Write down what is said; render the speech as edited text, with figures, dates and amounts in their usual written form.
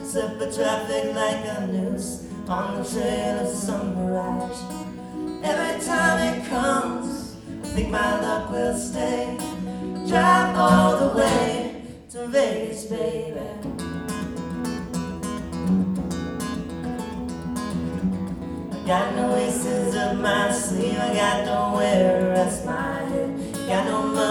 Zip the traffic like a noose on the trail of some mirage. Every time it comes, I think my luck will stay. Drive all the way to Vegas, baby. I got no aces up my sleeve, I got nowhere to rest my head. Got no money